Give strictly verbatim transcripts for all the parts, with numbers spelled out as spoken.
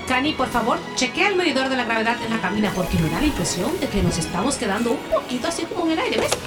Cani, por favor, chequea el medidor de la gravedad en la cabina porque me da la impresión de que nos estamos quedando un poquito así como en el aire, ¿ves?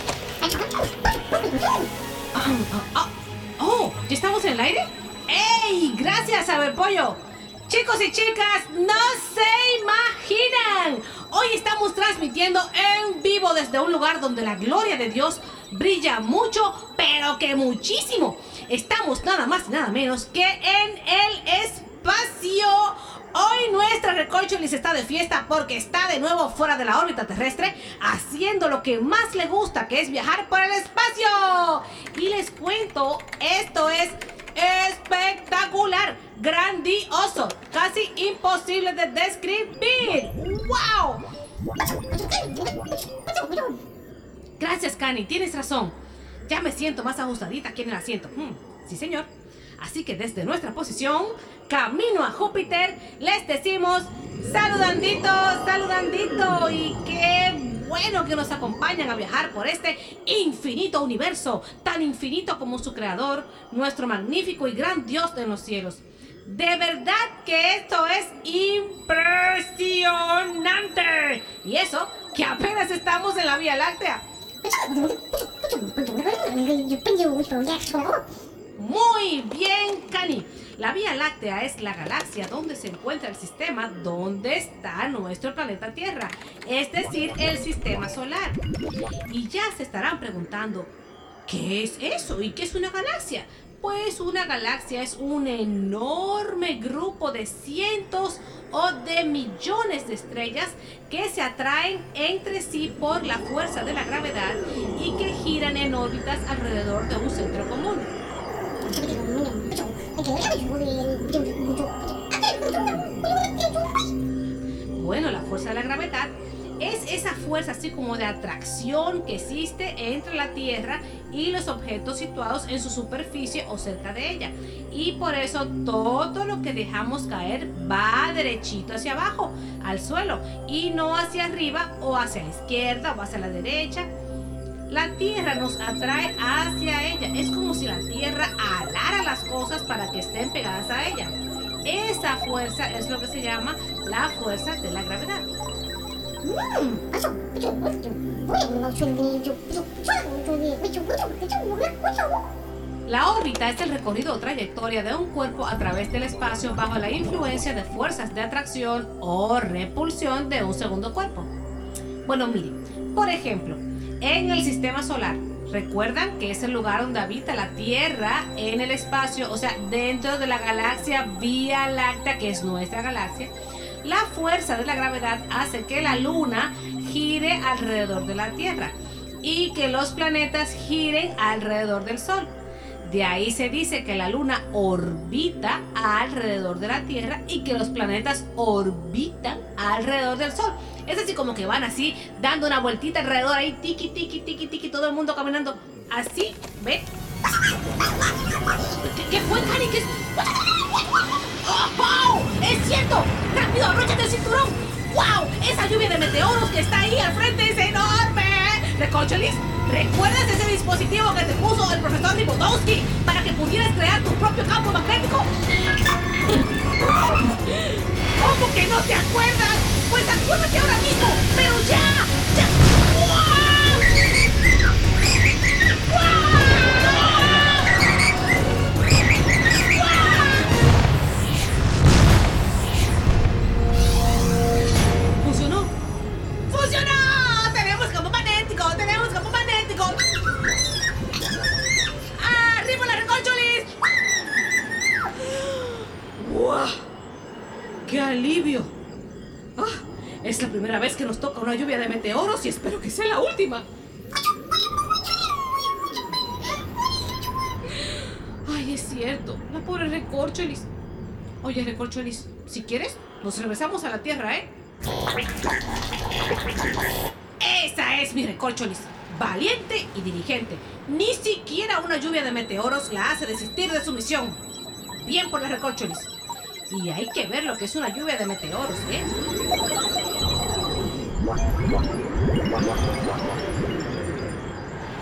Ah, ah, ah. Oh, ¿ya estamos en el aire? ¡Ey! Gracias, Saberpollo. Chicos y chicas, no se imaginan. Hoy estamos transmitiendo en vivo desde un lugar donde la gloria de Dios brilla mucho, pero que muchísimo. Estamos nada más y nada menos que en el espacio. Hoy nuestra Recorcholis está de fiesta porque está de nuevo fuera de la órbita terrestre, haciendo lo que más le gusta, que es viajar por el espacio. Y les cuento, esto es espectacular, grandioso, casi imposible de describir. ¡Wow! Gracias, Cani, tienes razón. Ya me siento más ajustadita aquí en el asiento. Hmm, sí, señor. Así que desde nuestra posición, camino a Júpiter, les decimos saludandito, saludandito. Y qué bueno que nos acompañan a viajar por este infinito universo, tan infinito como su creador, nuestro magnífico y gran Dios de los cielos. De verdad que esto es impresionante. Y eso que apenas estamos en la Vía Láctea. Muy bien, Cani. La Vía Láctea es la galaxia donde se encuentra el sistema donde está nuestro planeta Tierra, es decir, el sistema solar. Y ya se estarán preguntando, ¿qué es eso? ¿Y qué es una galaxia? Pues una galaxia es un enorme grupo de cientos o de millones de estrellas que se atraen entre sí por la fuerza de la gravedad y que giran en órbitas alrededor de un centro común. Bueno, la fuerza de la gravedad es esa fuerza así como de atracción que existe entre la Tierra y los objetos situados en su superficie o cerca de ella. Y por eso todo lo que dejamos caer va derechito hacia abajo, al suelo, y no hacia arriba o hacia la izquierda o hacia la derecha. La Tierra nos atrae hacia ella. Es como si la Tierra alara las cosas para que estén pegadas a ella. Esa fuerza es lo que se llama la fuerza de la gravedad. La órbita es el recorrido o trayectoria de un cuerpo a través del espacio bajo la influencia de fuerzas de atracción o repulsión de un segundo cuerpo. Bueno, miren, por ejemplo, en el sistema solar, ¿recuerdan que es el lugar donde habita la Tierra en el espacio? O sea, dentro de la galaxia Vía Láctea, que es nuestra galaxia. La fuerza de la gravedad hace que la Luna gire alrededor de la Tierra y que los planetas giren alrededor del Sol. De ahí se dice que la Luna orbita alrededor de la Tierra y que los planetas orbitan alrededor del Sol. Es así como que van así, dando una vueltita alrededor ahí, tiki, tiki, tiki, tiki, todo el mundo caminando así, ¿ve? ¿Qué, qué fue, Cani? ¿Qué es? ¡Oh, oh! ¡Es cierto! ¡Rápido, abróchate el cinturón! ¡Wow! Esa lluvia de meteoros que está ahí al frente es enorme. Recorcholis, ¿recuerdas ese dispositivo que te puso el profesor Ribotowski para que pudieras crear tu propio campo magnético? ¿Cómo que no te acuerdas? Pues acuérdate ahora mismo, pero ya, ya. ¡Wow! ¡Wow! ¡Funcionó! ¡Funcionó! ¡Tenemos campo magnético! ¡Tenemos campo magnético! ¡Arriba la Recorcholis! ¡Wow! ¡Qué alivio! Ah, es la primera vez que nos toca una lluvia de meteoros y espero que sea la última. Ay, es cierto, la pobre Recorcholis. Oye, Recorcholis, si quieres, nos regresamos a la Tierra, ¿eh? Esa es mi Recorcholis, valiente y diligente. Ni siquiera una lluvia de meteoros la hace desistir de su misión. Bien por la Recorcholis. Y hay que ver lo que es una lluvia de meteoros, ¿eh?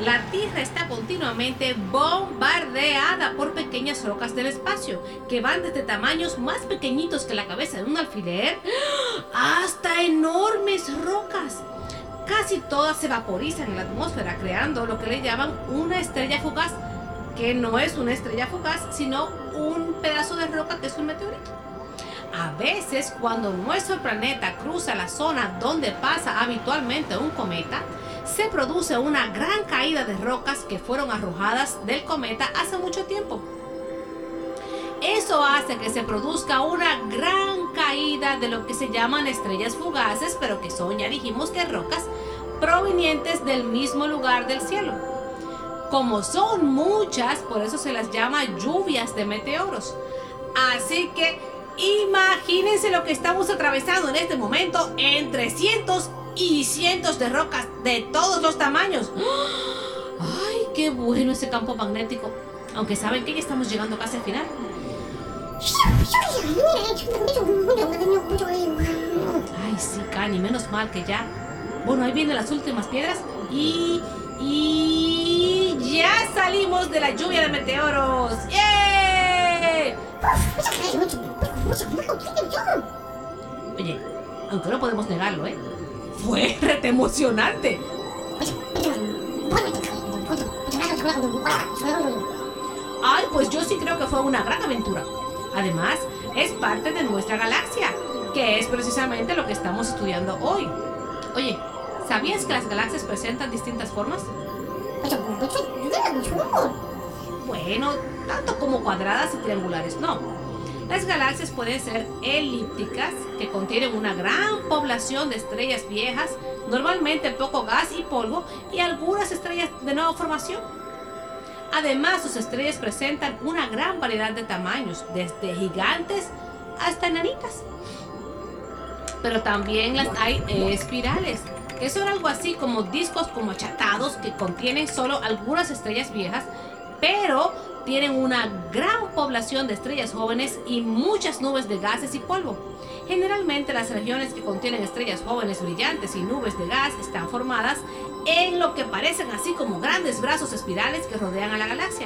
La Tierra está continuamente bombardeada por pequeñas rocas del espacio, que van desde tamaños más pequeñitos que la cabeza de un alfiler hasta enormes rocas. Casi todas se vaporizan en la atmósfera, creando lo que le llaman una estrella fugaz, que no es una estrella fugaz, sino un pedazo de roca que es un meteorito. A veces, cuando nuestro planeta cruza la zona donde pasa habitualmente un cometa, se produce una gran caída de rocas que fueron arrojadas del cometa hace mucho tiempo. Eso hace que se produzca una gran caída de lo que se llaman estrellas fugaces, pero que son, ya dijimos, que rocas provenientes del mismo lugar del cielo. Como son muchas, por eso se las llama lluvias de meteoros. Así que imagínense lo que estamos atravesando en este momento entre cientos y cientos de rocas de todos los tamaños. ¡Ay, qué bueno ese campo magnético! Aunque saben que ya estamos llegando casi al final. Ay, sí, Cani, menos mal que ya. Bueno, ahí vienen las últimas piedras y... y... ya salimos de la lluvia de meteoros. ¡Yay! Oye, aunque no podemos negarlo, ¿eh? Fue rete emocionante. Ay, pues yo sí creo que fue una gran aventura. Además, es parte de nuestra galaxia, que es precisamente lo que estamos estudiando hoy. Oye, ¿sabías que las galaxias presentan distintas formas? Bueno, tanto como cuadradas y triangulares, no. Las galaxias pueden ser elípticas, que contienen una gran población de estrellas viejas, normalmente poco gas y polvo, y algunas estrellas de nueva formación. Además, sus estrellas presentan una gran variedad de tamaños, desde gigantes hasta enanitas. Pero también las hay espirales, que son algo así como discos como achatados que contienen solo algunas estrellas viejas, pero tienen una gran población de estrellas jóvenes y muchas nubes de gases y polvo. Generalmente las regiones que contienen estrellas jóvenes brillantes y nubes de gas están formadas en lo que parecen así como grandes brazos espirales que rodean a la galaxia.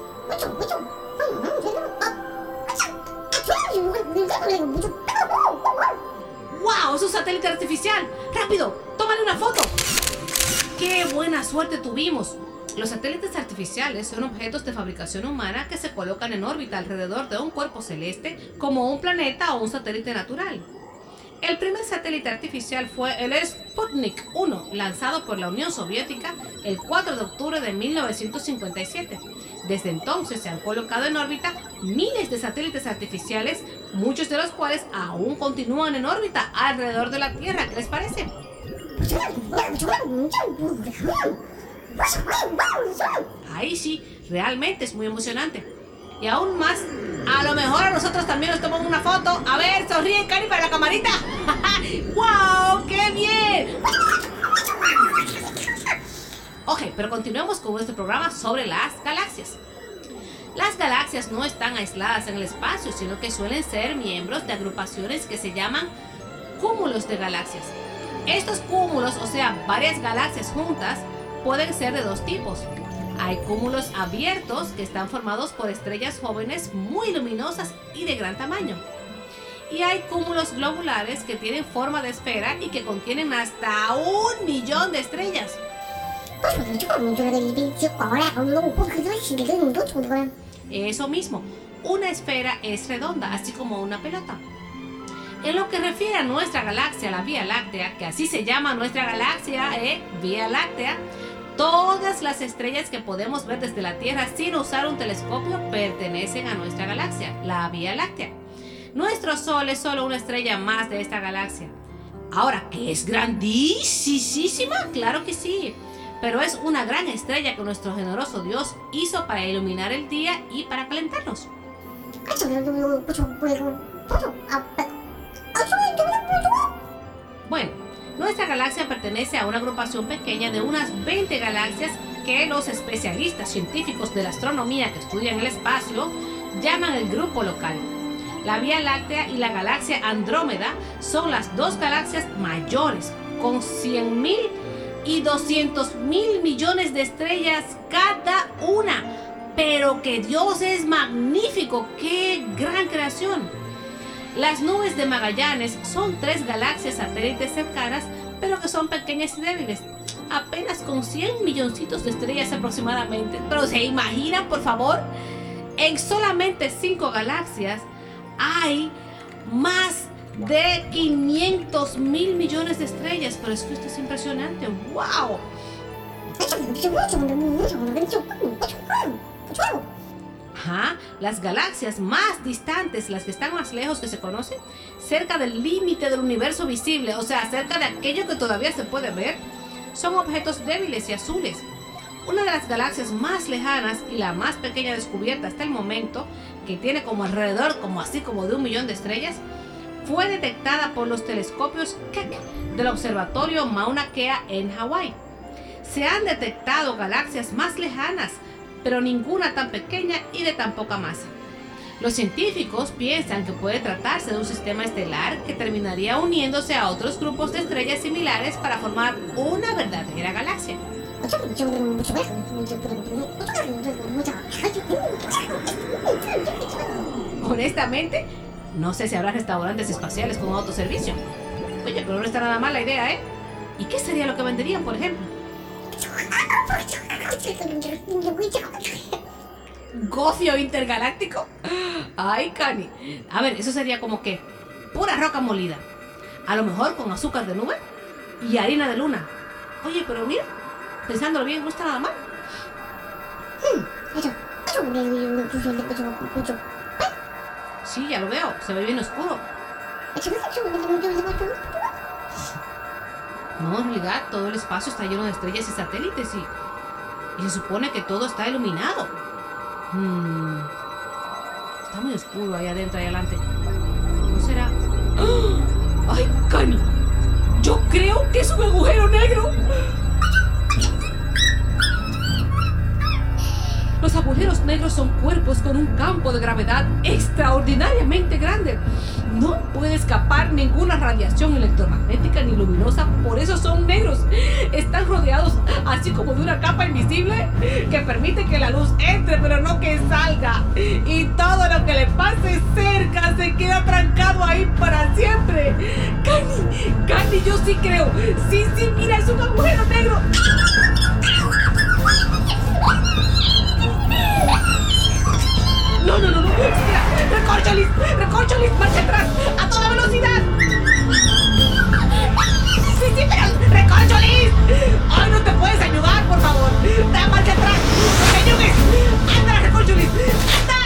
¡Wow! ¡Es un satélite artificial! ¡Rápido! ¡Tómale una foto! ¡Qué buena suerte tuvimos! Los satélites artificiales son objetos de fabricación humana que se colocan en órbita alrededor de un cuerpo celeste como un planeta o un satélite natural. El primer satélite artificial fue el Sputnik uno, lanzado por la Unión Soviética el cuatro de octubre de mil novecientos cincuenta y siete. Desde entonces se han colocado en órbita miles de satélites artificiales, muchos de los cuales aún continúan en órbita alrededor de la Tierra. ¿Qué les parece? Ahí sí, realmente es muy emocionante. Y aún más, a lo mejor a nosotros también nos tomamos una foto. A ver, sonríe, Cari, para la camarita. ¡Wow! ¡Qué bien! Ok, pero continuemos con nuestro programa sobre las galaxias. Las galaxias no están aisladas en el espacio, sino que suelen ser miembros de agrupaciones que se llaman cúmulos de galaxias. Estos cúmulos, o sea, varias galaxias juntas, pueden ser de dos tipos. Hay cúmulos abiertos que están formados por estrellas jóvenes muy luminosas y de gran tamaño. Y hay cúmulos globulares que tienen forma de esfera y que contienen hasta un millón de estrellas. Eso mismo, una esfera es redonda, así como una pelota. En lo que refiere a nuestra galaxia, la Vía Láctea, que así se llama nuestra galaxia, ¿eh? Vía Láctea, todas las estrellas que podemos ver desde la Tierra sin usar un telescopio pertenecen a nuestra galaxia, la Vía Láctea. Nuestro Sol es solo una estrella más de esta galaxia. Ahora, ¿que es grandísima? Claro que sí, pero es una gran estrella que nuestro generoso Dios hizo para iluminar el día y para calentarnos. Bueno, nuestra galaxia pertenece a una agrupación pequeña de unas veinte galaxias que los especialistas científicos de la astronomía que estudian el espacio llaman el grupo local. La Vía Láctea y la galaxia Andrómeda son las dos galaxias mayores, con cien mil y doscientos mil millones de estrellas cada una. Pero que Dios es magnífico, qué gran creación. Las nubes de Magallanes son tres galaxias satélites cercanas, pero que son pequeñas y débiles, apenas con cien milloncitos de estrellas aproximadamente. Pero se imaginan, por favor, en solamente cinco galaxias hay más de quinientos mil millones de estrellas. Pero es que esto es impresionante. ¡Wow! Ajá, las galaxias más distantes, las que están más lejos que se conocen, cerca del límite del universo visible, o sea, cerca de aquello que todavía se puede ver, son objetos débiles y azules. Una de las galaxias más lejanas y la más pequeña descubierta hasta el momento, que tiene como alrededor, como así como de un millón de estrellas, fue detectada por los telescopios Keck del observatorio Mauna Kea en Hawái. Se han detectado galaxias más lejanas, pero ninguna tan pequeña y de tan poca masa. Los científicos piensan que puede tratarse de un sistema estelar que terminaría uniéndose a otros grupos de estrellas similares para formar una verdadera galaxia. Honestamente, no sé si habrá restaurantes espaciales con autoservicio. Oye, pero no está nada mal la idea, ¿eh? ¿Y qué sería lo que venderían, por ejemplo? ¿Gofio intergaláctico? Ay, Cani. A ver, eso sería como que pura roca molida, a lo mejor con azúcar de nube y harina de luna. Oye, pero mira, pensándolo bien, no está nada mal. Sí, ya lo veo, se ve bien oscuro. No, en realidad todo el espacio está lleno de estrellas y satélites y, y se supone que todo está iluminado. Hmm. Está muy oscuro ahí adentro, ahí adelante. ¿No será? ¡Oh! ¡Ay, Cani! Yo creo que es un agujero negro. Los agujeros negros son cuerpos con un campo de gravedad extraordinariamente grande. No puede escapar ninguna radiación electromagnética ni luminosa, por eso son negros. Están rodeados así como de una capa invisible que permite que la luz entre, pero no que salga. Y todo lo que le pase cerca se queda trancado ahí para siempre. Cani, Cani, yo sí creo. Sí, sí, mira, es un agujero negro. No, no, no, no, espera, recórcholis, recórcholis, marcha atrás, a toda velocidad. Sí, sí, pero recórcholis. Ay, no te puedes ayudar, por favor. Da marcha atrás, no te ayudes. Anda, recórcholis, anda.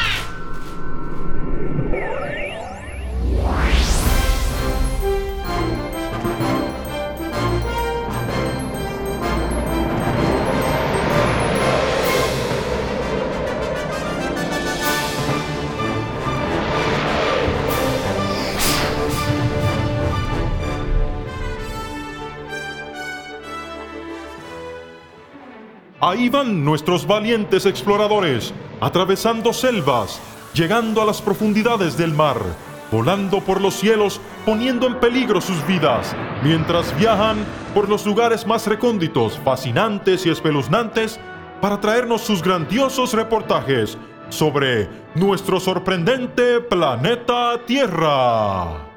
Ahí van nuestros valientes exploradores, atravesando selvas, llegando a las profundidades del mar, volando por los cielos, poniendo en peligro sus vidas, mientras viajan por los lugares más recónditos, fascinantes y espeluznantes, para traernos sus grandiosos reportajes sobre nuestro sorprendente planeta Tierra.